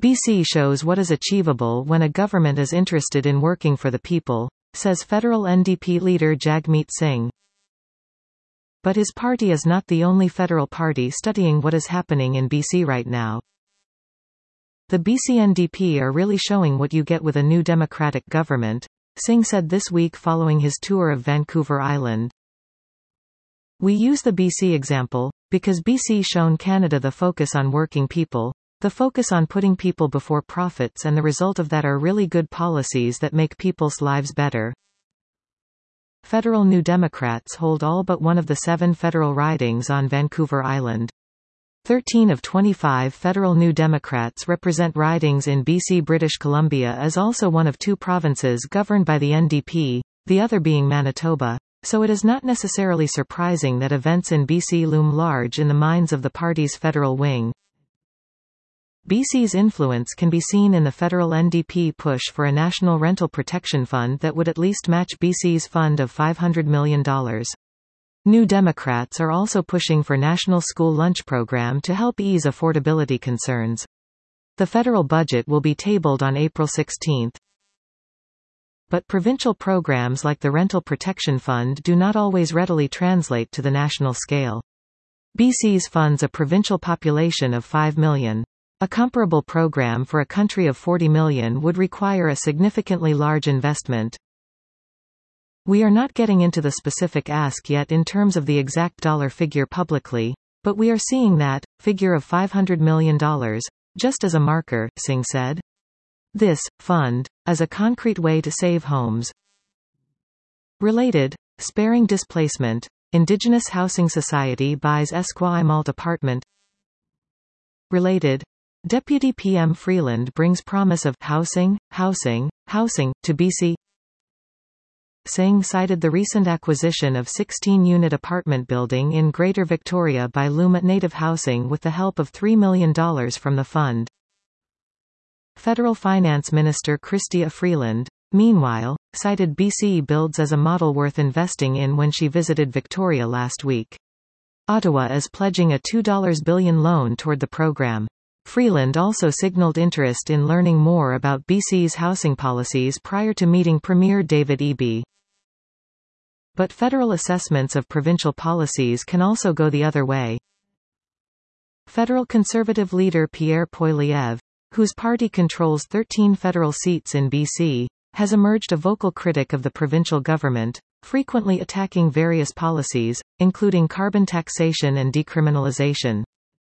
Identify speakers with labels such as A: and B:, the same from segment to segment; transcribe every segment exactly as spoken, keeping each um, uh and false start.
A: B C shows what is achievable when a government is interested in working for the people, says federal N D P leader Jagmeet Singh. But his party is not the only federal party studying what is happening in B C right now. The B C N D P are really showing what you get with a new democratic government, Singh said this week following his tour of Vancouver Island. We use the B C example, because B C shown Canada the focus on working people, the focus on putting people before profits, and the result of that are really good policies that make people's lives better. Federal New Democrats hold all but one of the seven federal ridings on Vancouver Island. thirteen of twenty-five federal New Democrats represent ridings in B C. British Columbia is also one of two provinces governed by the N D P, the other being Manitoba, so it is not necessarily surprising that events in B C loom large in the minds of the party's federal wing. B C's influence can be seen in the federal N D P push for a national rental protection fund that would at least match B C's fund of five hundred million dollars. New Democrats are also pushing for national school lunch program to help ease affordability concerns. The federal budget will be tabled on April sixteenth. But provincial programs like the Rental Protection Fund do not always readily translate to the national scale. B C's funds a provincial population of five million. A comparable program for a country of forty million would require a significantly large investment. We are not getting into the specific ask yet in terms of the exact dollar figure publicly, but we are seeing that figure of five hundred million dollars, just as a marker, Singh said. This fund is a concrete way to save homes. Related, sparing displacement, Indigenous Housing Society buys Esquimalt apartment. Related, Deputy P M Freeland brings promise of housing, housing, housing to B C. Singh cited the recent acquisition of sixteen-unit apartment building in Greater Victoria by Luma Native Housing with the help of three million dollars from the fund. Federal Finance Minister Chrystia Freeland, meanwhile, cited B C builds as a model worth investing in when she visited Victoria last week. Ottawa is pledging a two billion dollars loan toward the program. Freeland also signaled interest in learning more about B C's housing policies prior to meeting Premier David Eby. But federal assessments of provincial policies can also go the other way. Federal Conservative leader Pierre Poilievre, whose party controls thirteen federal seats in B C, has emerged a vocal critic of the provincial government, frequently attacking various policies, including carbon taxation and decriminalization.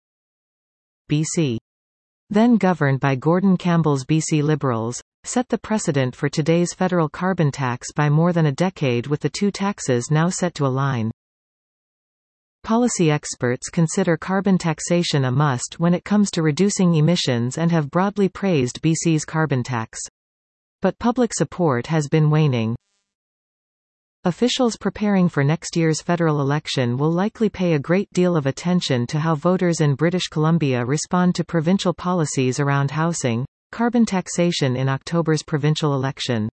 A: B C, then governed by Gordon Campbell's B C Liberals, set the precedent for today's federal carbon tax by more than a decade, with the two taxes now set to align. Policy experts consider carbon taxation a must when it comes to reducing emissions and have broadly praised B C's carbon tax. But public support has been waning. Officials preparing for next year's federal election will likely pay a great deal of attention to how voters in British Columbia respond to provincial policies around housing, carbon taxation in October's provincial election.